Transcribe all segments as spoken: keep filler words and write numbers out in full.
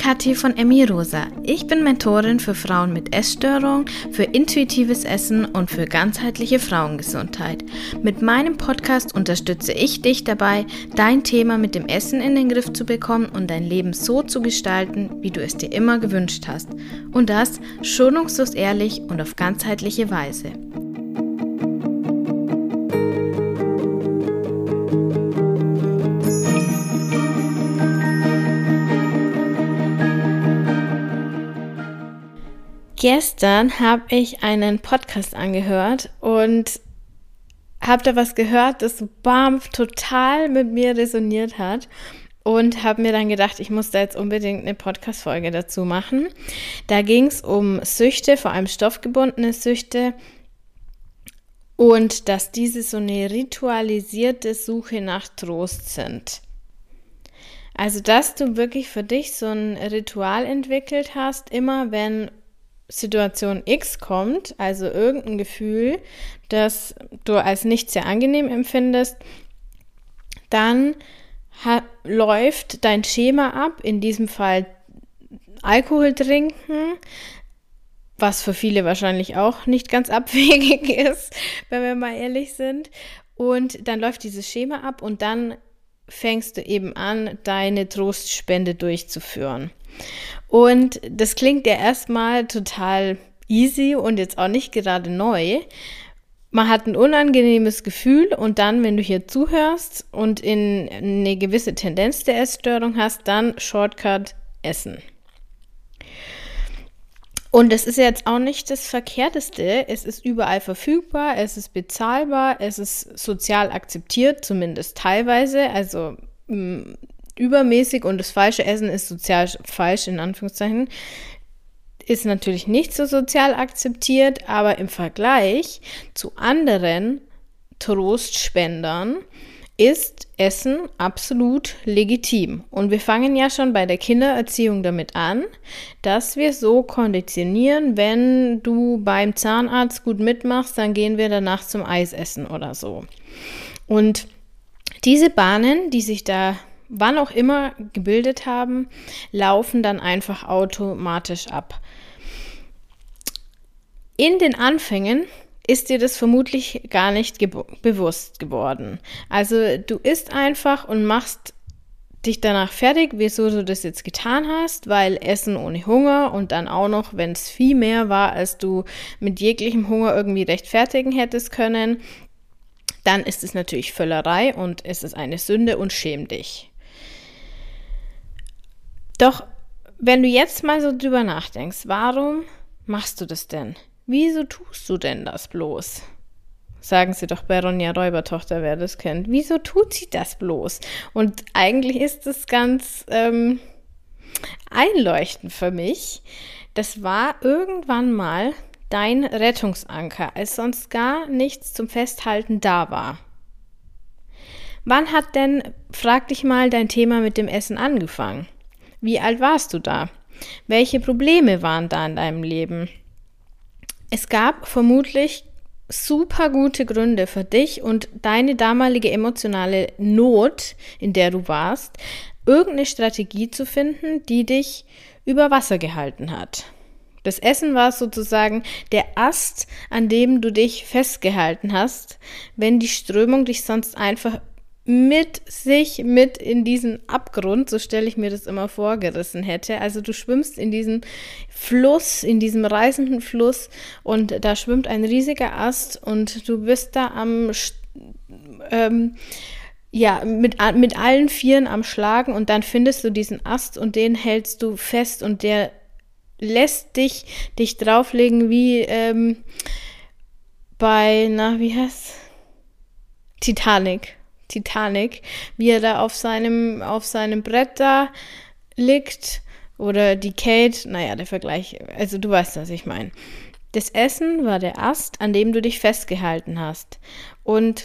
Kathi von Emmy Rosa. Ich bin Mentorin für Frauen mit Essstörung, für intuitives Essen und für ganzheitliche Frauengesundheit. Mit meinem Podcast unterstütze ich dich dabei, dein Thema mit dem Essen in den Griff zu bekommen und dein Leben so zu gestalten, wie du es dir immer gewünscht hast. Und das schonungslos ehrlich und auf ganzheitliche Weise. Gestern habe ich einen Podcast angehört und habe da was gehört, das bam, total mit mir resoniert hat und habe mir dann gedacht, ich muss da jetzt unbedingt eine Podcast-Folge dazu machen. Da ging es um Süchte, vor allem stoffgebundene Süchte und dass diese so eine ritualisierte Suche nach Trost sind. Also, dass du wirklich für dich so ein Ritual entwickelt hast, immer wenn Situation X kommt, also irgendein Gefühl, das du als nicht sehr angenehm empfindest, dann ha- läuft dein Schema ab, in diesem Fall Alkohol trinken, was für viele wahrscheinlich auch nicht ganz abwegig ist, wenn wir mal ehrlich sind. Und dann läuft dieses Schema ab und dann fängst du eben an, deine Trostspende durchzuführen. Und das klingt ja erstmal total easy und jetzt auch nicht gerade neu. Man hat ein unangenehmes Gefühl und dann, wenn du hier zuhörst und in eine gewisse Tendenz der Essstörung hast, dann Shortcut essen. Und das ist jetzt auch nicht das Verkehrteste. Es ist überall verfügbar, es ist bezahlbar, es ist sozial akzeptiert, zumindest teilweise. Also mh, übermäßig und das falsche Essen ist sozial falsch, in Anführungszeichen, ist natürlich nicht so sozial akzeptiert, aber im Vergleich zu anderen Trostspendern ist Essen absolut legitim. Und wir fangen ja schon bei der Kindererziehung damit an, dass wir so konditionieren, wenn du beim Zahnarzt gut mitmachst, dann gehen wir danach zum Eisessen oder so. Und diese Bahnen, die sich da wann auch immer gebildet haben, laufen dann einfach automatisch ab. In den Anfängen ist dir das vermutlich gar nicht ge- bewusst geworden. Also du isst einfach und machst dich danach fertig, wieso du das jetzt getan hast, weil Essen ohne Hunger und dann auch noch, wenn es viel mehr war, als du mit jeglichem Hunger irgendwie rechtfertigen hättest können, dann ist es natürlich Völlerei und es ist eine Sünde und schäm dich. Doch wenn du jetzt mal so drüber nachdenkst, warum machst du das denn? Wieso tust du denn das bloß? Sagen sie doch bei Ronja Räubertochter, wer das kennt. Wieso tut sie das bloß? Und eigentlich ist es ganz ähm, einleuchtend für mich. Das war irgendwann mal dein Rettungsanker, als sonst gar nichts zum Festhalten da war. Wann hat denn, frag dich mal, dein Thema mit dem Essen angefangen? Wie alt warst du da? Welche Probleme waren da in deinem Leben? Es gab vermutlich super gute Gründe für dich und deine damalige emotionale Not, in der du warst, irgendeine Strategie zu finden, die dich über Wasser gehalten hat. Das Essen war sozusagen der Ast, an dem du dich festgehalten hast, wenn die Strömung dich sonst einfach mit sich mit in diesen Abgrund, so stelle ich mir das immer vor, gerissen hätte. Also du schwimmst in diesem Fluss, in diesem reißenden Fluss und da schwimmt ein riesiger Ast und du bist da am ähm, ja, mit, mit allen Vieren am Schlagen und dann findest du diesen Ast und den hältst du fest und der lässt dich, dich drauflegen wie ähm, bei, na, wie heißt Titanic. Titanic, wie er da auf seinem, auf seinem Brett da liegt oder die Kate, naja, der Vergleich, also du weißt, was ich meine. Das Essen war der Ast, an dem du dich festgehalten hast und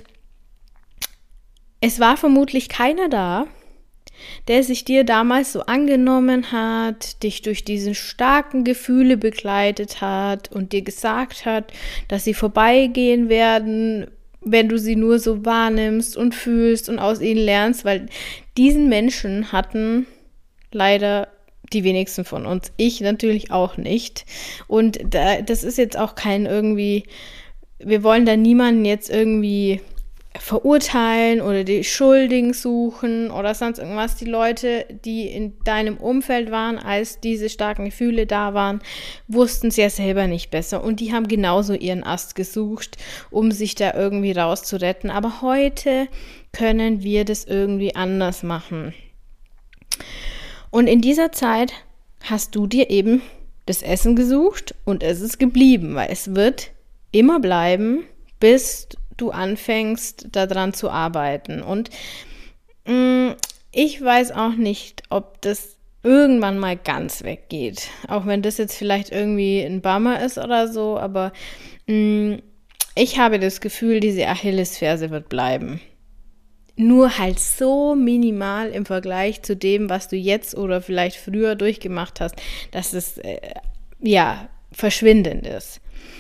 es war vermutlich keiner da, der sich dir damals so angenommen hat, dich durch diese starken Gefühle begleitet hat und dir gesagt hat, dass sie vorbeigehen werden, wenn du sie nur so wahrnimmst und fühlst und aus ihnen lernst, weil diesen Menschen hatten leider die wenigsten von uns. Ich natürlich auch nicht. Und da, das ist jetzt auch kein irgendwie, wir wollen da niemanden jetzt irgendwie verurteilen oder die Schuldigen suchen oder sonst irgendwas. Die Leute, die in deinem Umfeld waren, als diese starken Gefühle da waren, wussten es ja selber nicht besser und die haben genauso ihren Ast gesucht, um sich da irgendwie rauszuretten. Aber heute können wir das irgendwie anders machen. Und in dieser Zeit hast du dir eben das Essen gesucht und es ist geblieben, weil es wird immer bleiben, bis du anfängst, daran zu arbeiten. Und mh, ich weiß auch nicht, ob das irgendwann mal ganz weggeht. Auch wenn das jetzt vielleicht irgendwie ein Bummer ist oder so, aber mh, ich habe das Gefühl, diese Achillesferse wird bleiben. Nur halt so minimal im Vergleich zu dem, was du jetzt oder vielleicht früher durchgemacht hast, dass es äh, ja verschwindend ist.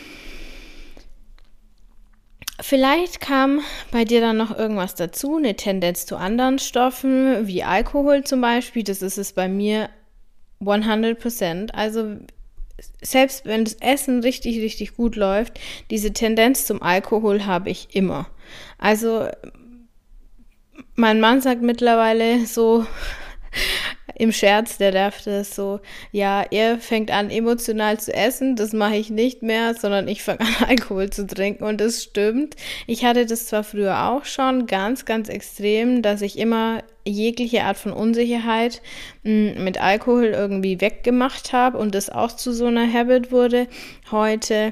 Vielleicht kam bei dir dann noch irgendwas dazu, eine Tendenz zu anderen Stoffen, wie Alkohol zum Beispiel. Das ist es bei mir hundert Prozent. Also selbst wenn das Essen richtig, richtig gut läuft, diese Tendenz zum Alkohol habe ich immer. Also mein Mann sagt mittlerweile so im Scherz, der darf das so, ja, er fängt an emotional zu essen, das mache ich nicht mehr, sondern ich fange an Alkohol zu trinken und das stimmt. Ich hatte das zwar früher auch schon ganz, ganz extrem, dass ich immer jegliche Art von Unsicherheit mh, mit Alkohol irgendwie weggemacht habe und das auch zu so einer Habit wurde. Heute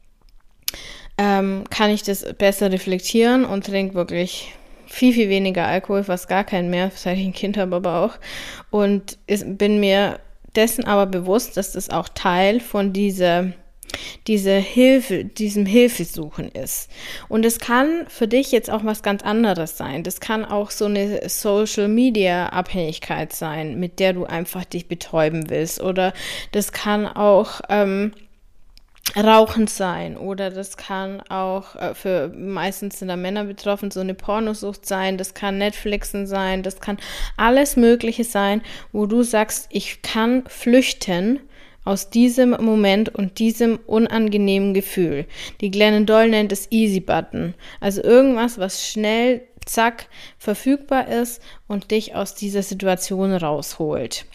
ähm, kann ich das besser reflektieren und trinke wirklich viel, viel weniger Alkohol, fast gar keinen mehr, seit ich ein Kind habe, aber auch. Und ist, bin mir dessen aber bewusst, dass das auch Teil von dieser, dieser Hilfe, diesem Hilfesuchen ist. Und es kann für dich jetzt auch was ganz anderes sein. Das kann auch so eine Social-Media-Abhängigkeit sein, mit der du einfach dich betäuben willst. Oder das kann auch ähm, Rauchen sein oder das kann auch, äh, für meistens sind da Männer betroffen, so eine Pornosucht sein, das kann Netflixen sein, das kann alles Mögliche sein, wo du sagst, ich kann flüchten aus diesem Moment und diesem unangenehmen Gefühl. Die Glennon Doyle nennt es Easy Button, also irgendwas, was schnell, zack, verfügbar ist und dich aus dieser Situation rausholt.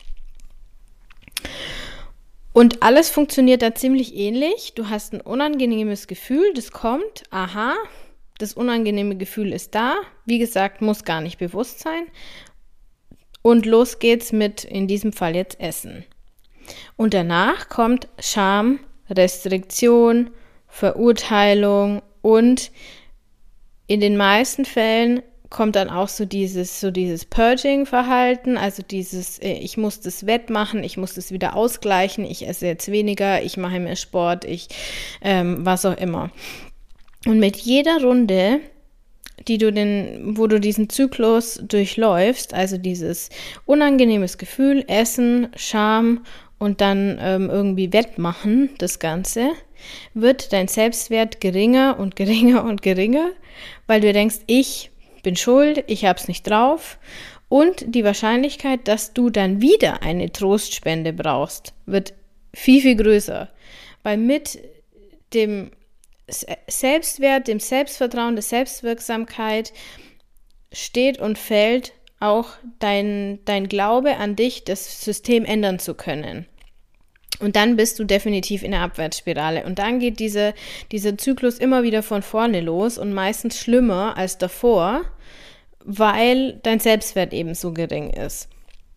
Und alles funktioniert da ziemlich ähnlich. Du hast ein unangenehmes Gefühl, das kommt, aha, das unangenehme Gefühl ist da. Wie gesagt, muss gar nicht bewusst sein. Und los geht's mit, in diesem Fall jetzt Essen. Und danach kommt Scham, Restriktion, Verurteilung und in den meisten Fällen kommt dann auch so dieses, so dieses Purging-Verhalten, also dieses, ich muss das wettmachen, ich muss das wieder ausgleichen, ich esse jetzt weniger, ich mache mehr Sport, ich, ähm, was auch immer. Und mit jeder Runde, die du den, wo du diesen Zyklus durchläufst, also dieses unangenehmes Gefühl, Essen, Scham und dann ähm, irgendwie wettmachen, das Ganze, wird dein Selbstwert geringer und geringer und geringer, weil du denkst, ich bin schuld, ich hab's nicht drauf und die Wahrscheinlichkeit, dass du dann wieder eine Trostspende brauchst, wird viel, viel größer, weil mit dem Selbstwert, dem Selbstvertrauen, der Selbstwirksamkeit steht und fällt auch dein, dein Glaube an dich, das System ändern zu können. Und dann bist du definitiv in der Abwärtsspirale. Und dann geht diese, dieser Zyklus immer wieder von vorne los und meistens schlimmer als davor, weil dein Selbstwert eben so gering ist.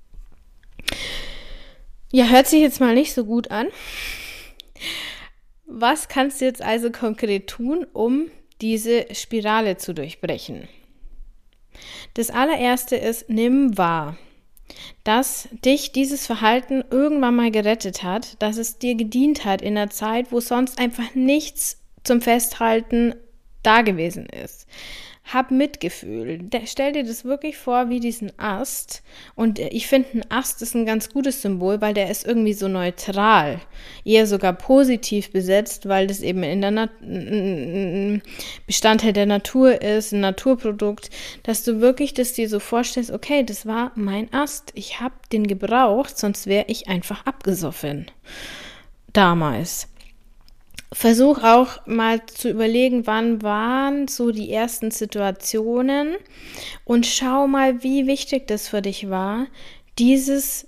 Ja, hört sich jetzt mal nicht so gut an. Was kannst du jetzt also konkret tun, um diese Spirale zu durchbrechen? Das allererste ist, nimm wahr, dass dich dieses Verhalten irgendwann mal gerettet hat, dass es dir gedient hat in einer Zeit, wo sonst einfach nichts zum Festhalten da gewesen ist. hab Mitgefühl. De- stell dir das wirklich vor wie diesen Ast. Und ich finde, ein Ast ist ein ganz gutes Symbol, weil der ist irgendwie so neutral. Eher sogar positiv besetzt, weil das eben in der Nat- ein Bestandteil der Natur ist, ein Naturprodukt, dass du wirklich das dir so vorstellst, okay, das war mein Ast. Ich habe den gebraucht, sonst wäre ich einfach abgesoffen. Damals. Versuch auch mal zu überlegen, wann waren so die ersten Situationen und schau mal, wie wichtig das für dich war, dieses,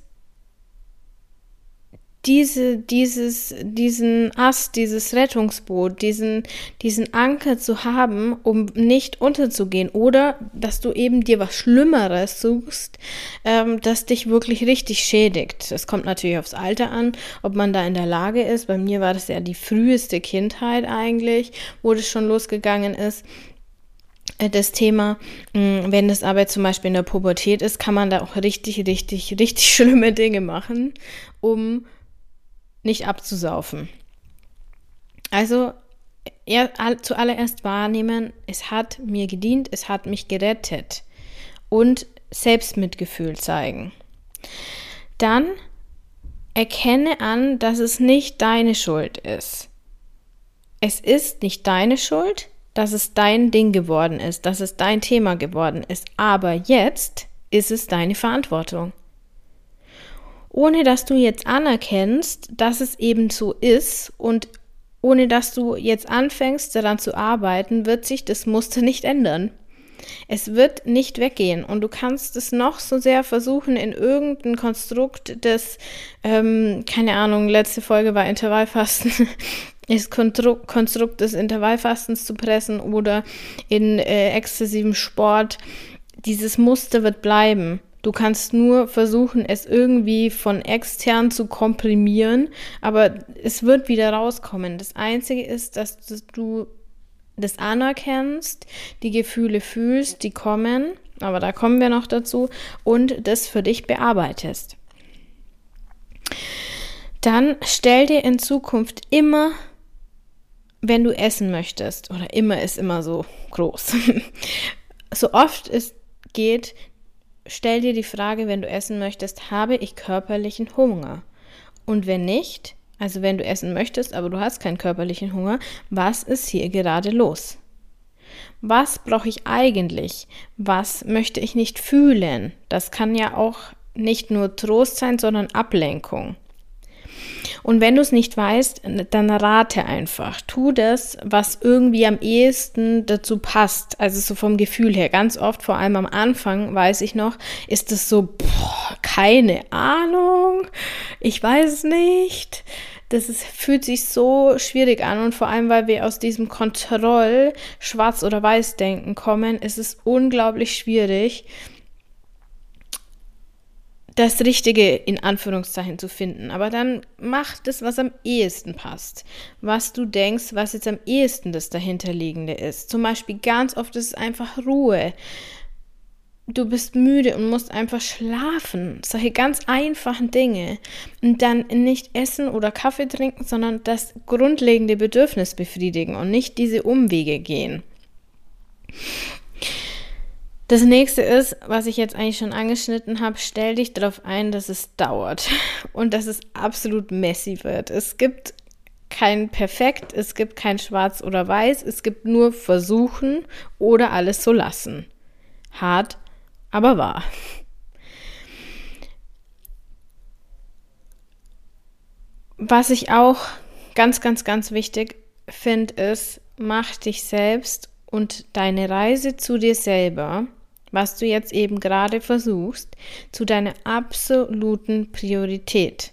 diese, dieses, diesen Ast, dieses Rettungsboot, diesen, diesen Anker zu haben, um nicht unterzugehen oder dass du eben dir was Schlimmeres suchst, ähm, das dich wirklich richtig schädigt. Das kommt natürlich aufs Alter an, ob man da in der Lage ist. Bei mir war das ja die früheste Kindheit eigentlich, wo das schon losgegangen ist. Das Thema, wenn das aber zum Beispiel in der Pubertät ist, kann man da auch richtig, richtig, richtig schlimme Dinge machen, um nicht abzusaufen. Also er, zuallererst wahrnehmen, es hat mir gedient, es hat mich gerettet und Selbstmitgefühl zeigen. Dann erkenne an, dass es nicht deine Schuld ist. Es ist nicht deine Schuld, dass es dein Ding geworden ist, dass es dein Thema geworden ist, aber jetzt ist es deine Verantwortung. Ohne dass du jetzt anerkennst, dass es eben so ist und ohne dass du jetzt anfängst, daran zu arbeiten, wird sich das Muster nicht ändern. Es wird nicht weggehen und du kannst es noch so sehr versuchen, in irgendein Konstrukt des, ähm, keine Ahnung, letzte Folge war Intervallfasten, das Konstrukt des Intervallfastens zu pressen oder in äh, exzessivem Sport. Dieses Muster wird bleiben. Du kannst nur versuchen, es irgendwie von extern zu komprimieren, aber es wird wieder rauskommen. Das Einzige ist, dass du das anerkennst, die Gefühle fühlst, die kommen, aber da kommen wir noch dazu, und das für dich bearbeitest. Dann stell dir in Zukunft immer, wenn du essen möchtest, oder immer ist immer so groß, so oft es geht, stell dir die Frage, wenn du essen möchtest, habe ich körperlichen Hunger? Und wenn nicht, also wenn du essen möchtest, aber du hast keinen körperlichen Hunger, was ist hier gerade los? Was brauche ich eigentlich? Was möchte ich nicht fühlen? Das kann ja auch nicht nur Trost sein, sondern Ablenkung. Und wenn du es nicht weißt, dann rate einfach. Tu das, was irgendwie am ehesten dazu passt. Also so vom Gefühl her. Ganz oft, vor allem am Anfang, weiß ich noch, ist es so, boah, keine Ahnung, ich weiß es nicht. Das ist, fühlt sich so schwierig an und vor allem, weil wir aus diesem Kontroll, Schwarz- oder Weiß-Denken kommen, ist es unglaublich schwierig, das Richtige in Anführungszeichen zu finden. Aber dann mach das, was am ehesten passt. Was du denkst, was jetzt am ehesten das Dahinterliegende ist. Zum Beispiel ganz oft ist es einfach Ruhe. Du bist müde und musst einfach schlafen. Solche ganz einfachen Dinge. Und dann nicht essen oder Kaffee trinken, sondern das grundlegende Bedürfnis befriedigen und nicht diese Umwege gehen. Das nächste ist, was ich jetzt eigentlich schon angeschnitten habe, stell dich darauf ein, dass es dauert und dass es absolut messy wird. Es gibt kein Perfekt, es gibt kein Schwarz oder Weiß, es gibt nur versuchen oder alles so lassen. Hart, aber wahr. Was ich auch ganz, ganz, ganz wichtig finde, ist, mach dich selbst und deine Reise zu dir selber, was du jetzt eben gerade versuchst, zu deiner absoluten Priorität.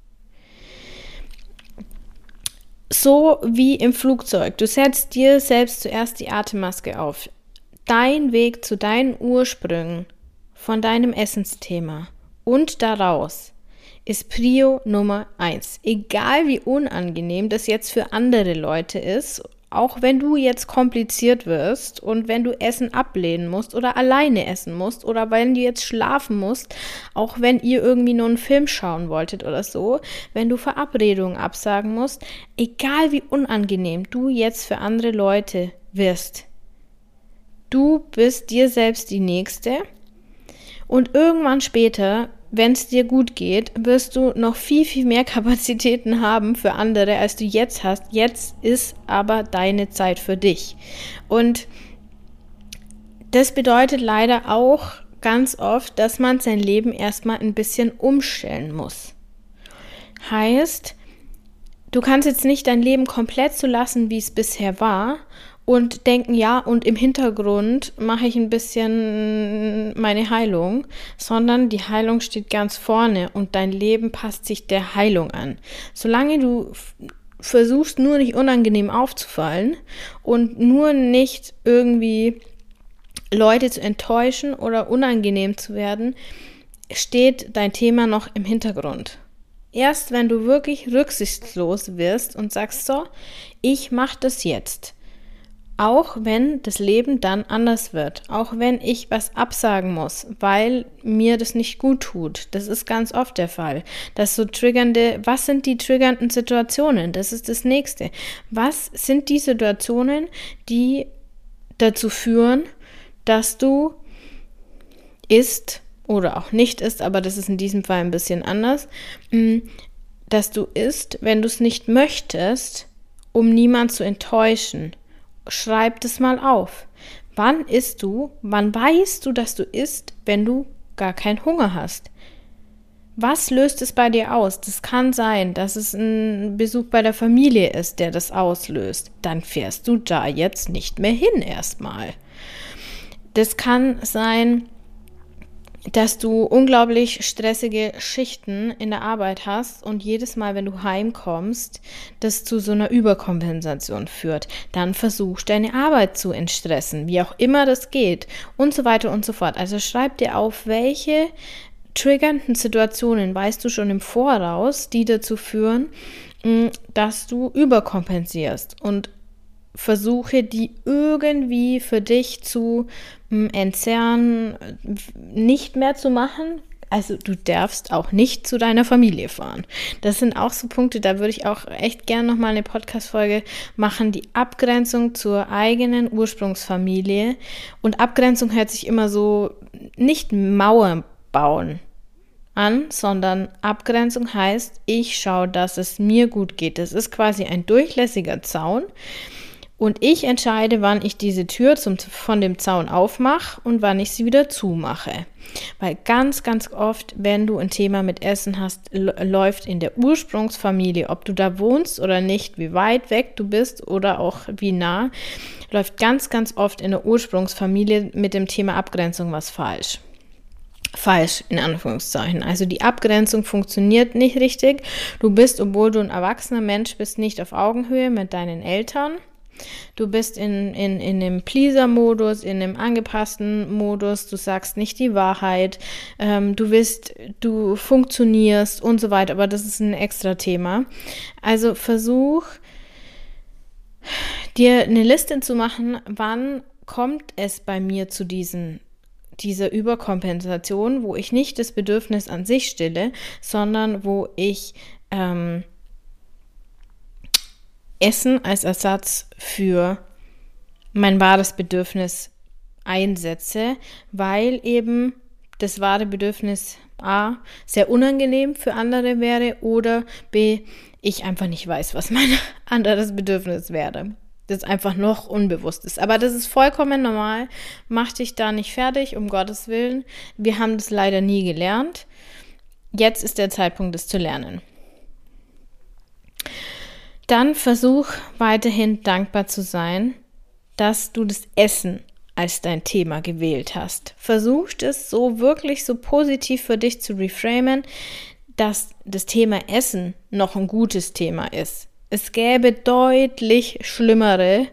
So wie im Flugzeug. Du setzt dir selbst zuerst die Atemmaske auf. Dein Weg zu deinen Ursprüngen von deinem Essensthema und daraus ist Prio Nummer eins. Egal wie unangenehm das jetzt für andere Leute ist, auch wenn du jetzt kompliziert wirst und wenn du Essen ablehnen musst oder alleine essen musst oder wenn du jetzt schlafen musst, auch wenn ihr irgendwie nur einen Film schauen wolltet oder so, wenn du Verabredungen absagen musst, egal wie unangenehm du jetzt für andere Leute wirst, Du bist dir selbst die Nächste und irgendwann später, wenn es dir gut geht, wirst du noch viel, viel mehr Kapazitäten haben für andere, als du jetzt hast. Jetzt ist aber deine Zeit für dich. Und das bedeutet leider auch ganz oft, dass man sein Leben erstmal ein bisschen umstellen muss. Heißt, du kannst jetzt nicht dein Leben komplett so lassen, wie es bisher war und denken, ja, und im Hintergrund mache ich ein bisschen meine Heilung, sondern die Heilung steht ganz vorne und dein Leben passt sich der Heilung an. Solange du f- versuchst, nur nicht unangenehm aufzufallen und nur nicht irgendwie Leute zu enttäuschen oder unangenehm zu werden, steht dein Thema noch im Hintergrund. Erst wenn du wirklich rücksichtslos wirst und sagst, so, ich mache das jetzt, auch wenn das Leben dann anders wird, auch wenn ich was absagen muss, weil mir das nicht gut tut. Das ist ganz oft der Fall. Das so triggernde, was sind die triggernden Situationen? Das ist das Nächste. Was sind die Situationen, die dazu führen, dass du isst oder auch nicht isst, aber das ist in diesem Fall ein bisschen anders, dass du isst, wenn du es nicht möchtest, um niemanden zu enttäuschen. Schreib das mal auf. Wann isst du? Wann weißt du, dass du isst, wenn du gar keinen Hunger hast? Was löst es bei dir aus? Das kann sein, dass es ein Besuch bei der Familie ist, der das auslöst. Dann fährst du da jetzt nicht mehr hin erstmal. Das kann sein, dass du unglaublich stressige Schichten in der Arbeit hast und jedes Mal, wenn du heimkommst, das zu so einer Überkompensation führt. Dann versuchst deine Arbeit zu entstressen, wie auch immer das geht und so weiter und so fort. Also schreib dir auf, welche triggernden Situationen weißt du schon im Voraus, die dazu führen, dass du überkompensierst und versuche, die irgendwie für dich zu m, entzerren, nicht mehr zu machen. Also du darfst auch nicht zu deiner Familie fahren. Das sind auch so Punkte, da würde ich auch echt gerne nochmal eine Podcast-Folge machen, die Abgrenzung zur eigenen Ursprungsfamilie. Und Abgrenzung hört sich immer so, nicht Mauern bauen an, sondern Abgrenzung heißt, ich schaue, dass es mir gut geht. Das ist quasi ein durchlässiger Zaun. Und ich entscheide, wann ich diese Tür zum, von dem Zaun aufmache und wann ich sie wieder zumache. Weil ganz, ganz oft, wenn du ein Thema mit Essen hast, l- läuft in der Ursprungsfamilie, ob du da wohnst oder nicht, wie weit weg du bist oder auch wie nah, läuft ganz, ganz oft in der Ursprungsfamilie mit dem Thema Abgrenzung was falsch. Falsch, in Anführungszeichen. Also die Abgrenzung funktioniert nicht richtig. Du bist, obwohl du ein erwachsener Mensch bist, nicht auf Augenhöhe mit deinen Eltern. Du bist in, in, in einem Pleaser-Modus, in einem angepassten Modus, du sagst nicht die Wahrheit, ähm, du willst, du funktionierst und so weiter, aber das ist ein extra Thema. Also versuch, dir eine Liste zu machen, wann kommt es bei mir zu diesen, dieser Überkompensation, wo ich nicht das Bedürfnis an sich stille, sondern wo ich ähm, Essen als Ersatz für mein wahres Bedürfnis einsetze, weil eben das wahre Bedürfnis A sehr unangenehm für andere wäre oder B, ich einfach nicht weiß, was mein anderes Bedürfnis wäre. Das einfach noch unbewusst ist. Aber das ist vollkommen normal. Mach dich da nicht fertig, um Gottes Willen. Wir haben das leider nie gelernt. Jetzt ist der Zeitpunkt, das zu lernen. Dann versuch weiterhin dankbar zu sein, dass du das Essen als dein Thema gewählt hast. Versuch es so wirklich so positiv für dich zu reframen, dass das Thema Essen noch ein gutes Thema ist. Es gäbe deutlich schlimmere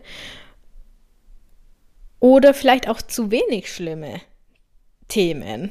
oder vielleicht auch zu wenig schlimme Themen.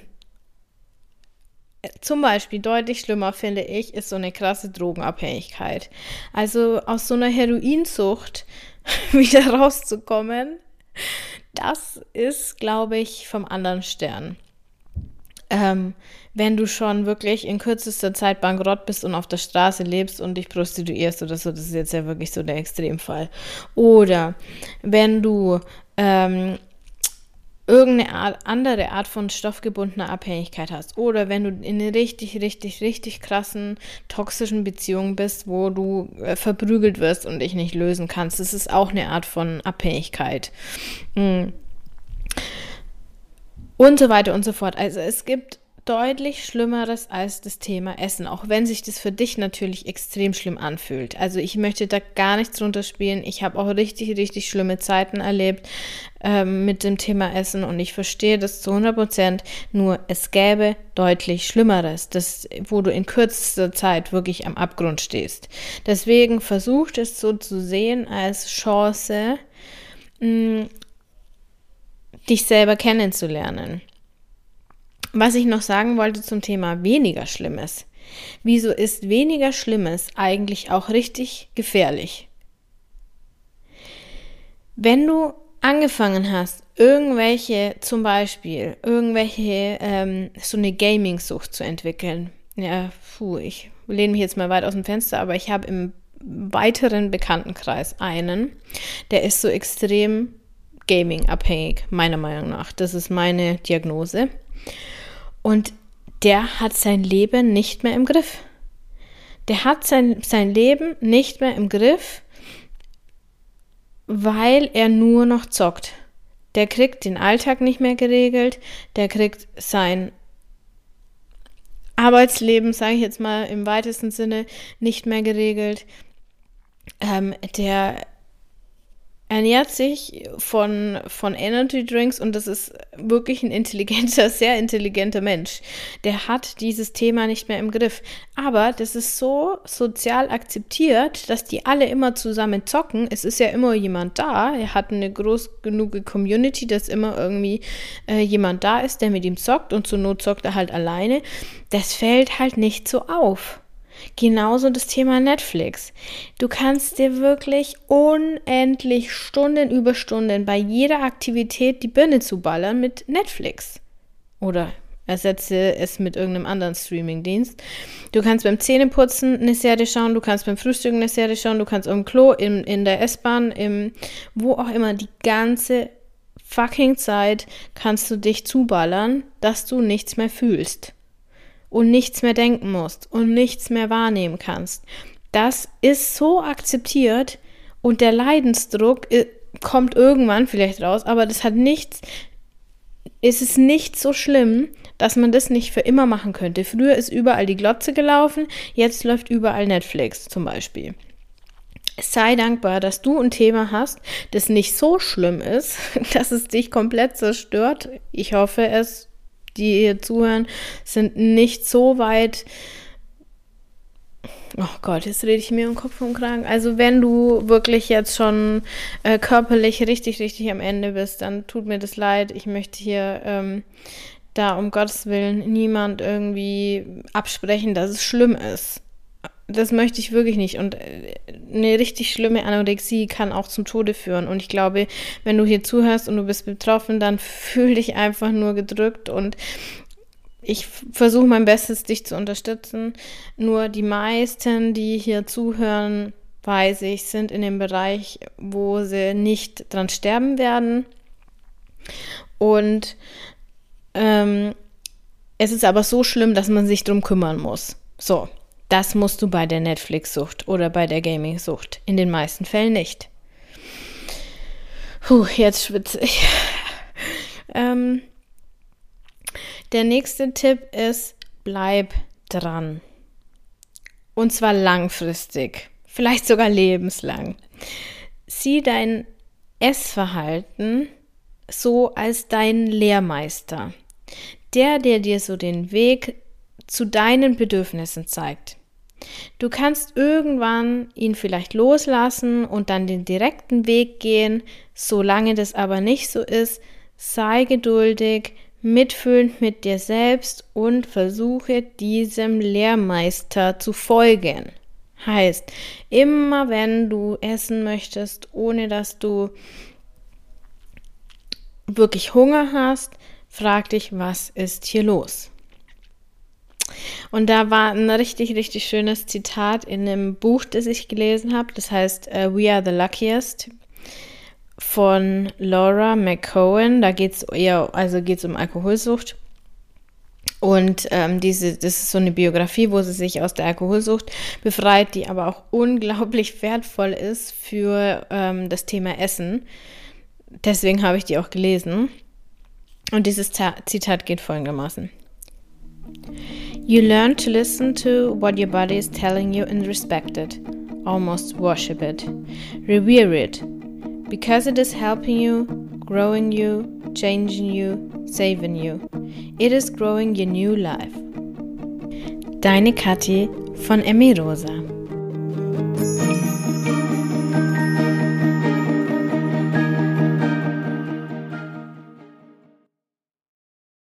Zum Beispiel deutlich schlimmer, finde ich, ist so eine krasse Drogenabhängigkeit. Also aus so einer Heroinsucht wieder rauszukommen, das ist, glaube ich, vom anderen Stern. Ähm, wenn du schon wirklich in kürzester Zeit bankrott bist und auf der Straße lebst und dich prostituierst oder so, das ist jetzt ja wirklich so der Extremfall. Oder wenn du ähm, irgendeine Art, andere Art von stoffgebundener Abhängigkeit hast oder wenn du in einer richtig, richtig, richtig krassen, toxischen Beziehung bist, wo du äh, verprügelt wirst und dich nicht lösen kannst. Das ist auch eine Art von Abhängigkeit. Mhm. Und so weiter und so fort. Also es gibt deutlich Schlimmeres als das Thema Essen, auch wenn sich das für dich natürlich extrem schlimm anfühlt. Also ich möchte da gar nichts drunter spielen. Ich habe auch richtig, richtig schlimme Zeiten erlebt ähm, mit dem Thema Essen und ich verstehe das zu hundert Prozent. Nur es gäbe deutlich Schlimmeres, das, wo du in kürzester Zeit wirklich am Abgrund stehst. Deswegen versucht es so zu sehen als Chance, mh, dich selber kennenzulernen. Was ich noch sagen wollte zum Thema weniger Schlimmes. Wieso ist weniger Schlimmes eigentlich auch richtig gefährlich? Wenn du angefangen hast, irgendwelche, zum Beispiel, irgendwelche, ähm, so eine Gaming-Sucht zu entwickeln, ja, puh, ich lehne mich jetzt mal weit aus dem Fenster, aber ich habe im weiteren Bekanntenkreis einen, der ist so extrem Gaming-abhängig, meiner Meinung nach. Das ist meine Diagnose. Und der hat sein Leben nicht mehr im Griff. Der hat sein, sein Leben nicht mehr im Griff, weil er nur noch zockt. Der kriegt den Alltag nicht mehr geregelt, der kriegt sein Arbeitsleben, sage ich jetzt mal im weitesten Sinne, nicht mehr geregelt. Ähm, der ernährt sich von, von Energy Drinks und das ist wirklich ein intelligenter, sehr intelligenter Mensch. Der hat dieses Thema nicht mehr im Griff. Aber das ist so sozial akzeptiert, dass die alle immer zusammen zocken. Es ist ja immer jemand da. Er hat eine groß genug Community, dass immer irgendwie äh, jemand da ist, der mit ihm zockt und zur Not zockt er halt alleine. Das fällt halt nicht so auf. Genauso das Thema Netflix. Du kannst dir wirklich unendlich Stunden über Stunden bei jeder Aktivität die Birne zuballern mit Netflix. Oder ersetze es mit irgendeinem anderen Streamingdienst. Du kannst beim Zähneputzen eine Serie schauen, du kannst beim Frühstücken eine Serie schauen, du kannst im Klo, in, in der S-Bahn, im, wo auch immer, die ganze fucking Zeit kannst du dich zuballern, dass du nichts mehr fühlst. Und nichts mehr denken musst und nichts mehr wahrnehmen kannst. Das ist so akzeptiert und der Leidensdruck kommt irgendwann vielleicht raus, aber das hat nichts, es ist nicht so schlimm, dass man das nicht für immer machen könnte. Früher ist überall die Glotze gelaufen, jetzt läuft überall Netflix zum Beispiel. Sei dankbar, dass du ein Thema hast, das nicht so schlimm ist, dass es dich komplett zerstört. Ich hoffe es. Die hier zuhören, sind nicht so weit, oh Gott, jetzt rede ich mir um Kopf und Kragen. Also wenn du wirklich jetzt schon äh, körperlich richtig, richtig am Ende bist, dann tut mir das leid. Ich möchte hier ähm, da um Gottes Willen niemand irgendwie absprechen, dass es schlimm ist. Das möchte ich wirklich nicht. Und eine richtig schlimme Anorexie kann auch zum Tode führen. Und ich glaube, wenn du hier zuhörst und du bist betroffen, dann fühl dich einfach nur gedrückt. Und ich versuche mein Bestes, dich zu unterstützen. Nur die meisten, die hier zuhören, weiß ich, sind in dem Bereich, wo sie nicht dran sterben werden. Und ähm, es ist aber so schlimm, dass man sich drum kümmern muss. So. Das musst du bei der Netflix-Sucht oder bei der Gaming-Sucht. In den meisten Fällen nicht. Puh, jetzt schwitze ich. ähm, der nächste Tipp ist, bleib dran. Und zwar langfristig. Vielleicht sogar lebenslang. Sieh dein Essverhalten so als deinen Lehrmeister. Der, der dir so den Weg zu deinen Bedürfnissen zeigt. Du kannst irgendwann ihn vielleicht loslassen und dann den direkten Weg gehen, solange das aber nicht so ist, sei geduldig, mitfühlend mit dir selbst und versuche diesem Lehrmeister zu folgen. Heißt, immer wenn du essen möchtest, ohne dass du wirklich Hunger hast, frag dich, was ist hier los? Und da war ein richtig, richtig schönes Zitat in einem Buch, das ich gelesen habe. Das heißt uh, We Are the Luckiest. von Laura McCohen. Da geht es eher, also geht's um Alkoholsucht. Und ähm, diese, das ist so eine Biografie, wo sie sich aus der Alkoholsucht befreit, die aber auch unglaublich wertvoll ist für ähm, das Thema Essen. Deswegen habe ich die auch gelesen. Und dieses Zitat geht folgendermaßen. You learn to listen to what your body is telling you and respect it. Almost worship it. Revere it. Because it is helping you, growing you, changing you, saving you. It is growing your new life. Deine Kathi von Emmy Rosa.